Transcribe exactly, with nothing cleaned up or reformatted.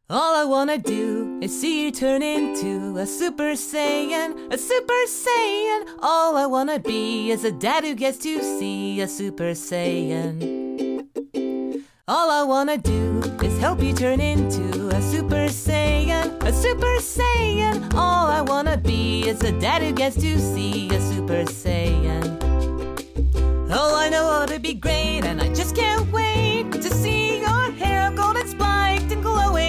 All I wanna do is see you turn into a Super Saiyan, a Super Saiyan. All I wanna be is a dad who gets to see a Super Saiyan. All I wanna do is help you turn into a Super Saiyan, a Super Saiyan. All I wanna be is a dad who gets to see a Super Saiyan. Oh, I know how to be great, and I